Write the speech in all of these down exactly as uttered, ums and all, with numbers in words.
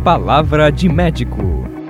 Palavra de médico.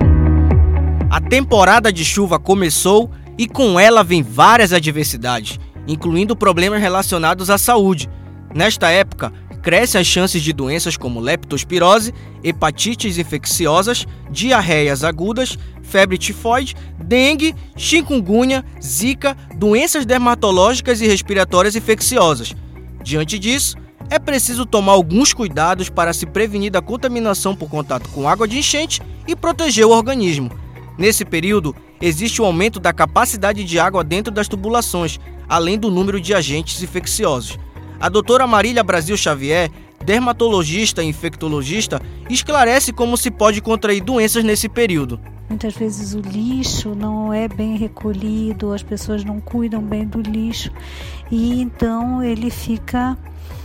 A temporada de chuva começou e com ela vem várias adversidades, incluindo problemas relacionados à saúde. Nesta época, crescem as chances de doenças como leptospirose, hepatites infecciosas, diarreias agudas, febre tifoide, dengue, chikungunya, zika, doenças dermatológicas e respiratórias infecciosas. Diante disso, é preciso tomar alguns cuidados para se prevenir da contaminação por contato com água de enchente e proteger o organismo. Nesse período, existe o aumento da capacidade de água dentro das tubulações, além do número de agentes infecciosos. A doutora Marília Brasil Xavier, dermatologista e infectologista, esclarece como se pode contrair doenças nesse período. Muitas vezes o lixo não é bem recolhido, as pessoas não cuidam bem do lixo e então ele fica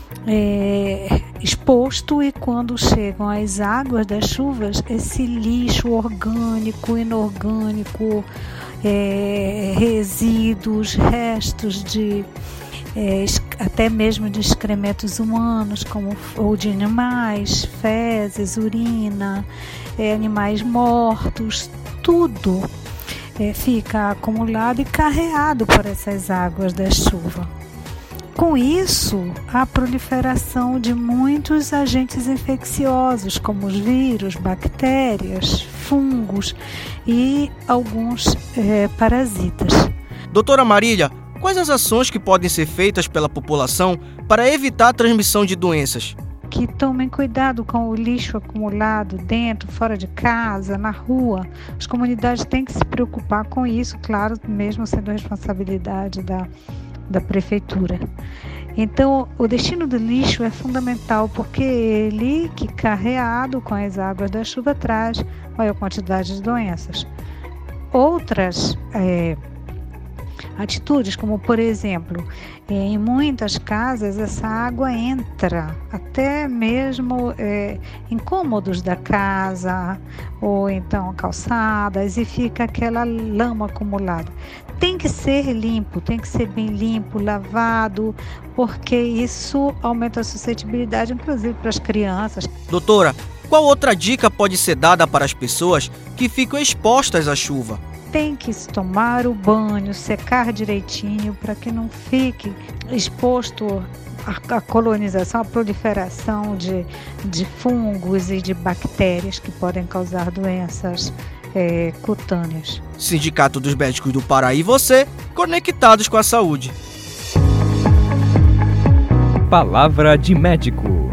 é, exposto, e quando chegam as águas das chuvas, esse lixo orgânico, inorgânico, é, resíduos, restos de É, até mesmo de excrementos humanos, como, ou de animais, fezes, urina, é, animais mortos, tudo é, fica acumulado e carreado por essas águas da chuva. Com isso, a proliferação de muitos agentes infecciosos, como os vírus, bactérias, fungos e alguns é, parasitas. Doutora Marília, quais as ações que podem ser feitas pela população para evitar a transmissão de doenças? Que tomem cuidado com o lixo acumulado dentro, fora de casa, na rua. As comunidades têm que se preocupar com isso, claro, mesmo sendo responsabilidade da, da prefeitura. Então, o destino do lixo é fundamental, porque ele, que carreado com as águas da chuva, traz maior quantidade de doenças. Outras é, atitudes, como por exemplo, em muitas casas essa água entra até mesmo é, em cômodos da casa ou então calçadas e fica aquela lama acumulada. Tem que ser limpo, tem que ser bem limpo, lavado, porque isso aumenta a suscetibilidade, inclusive para as crianças. Doutora, qual outra dica pode ser dada para as pessoas que ficam expostas à chuva? Tem que se tomar o banho, secar direitinho para que não fique exposto à colonização, à proliferação de, de fungos e de bactérias que podem causar doenças é, cutâneas. Sindicato dos Médicos do Pará e você, conectados com a saúde. Palavra de médico.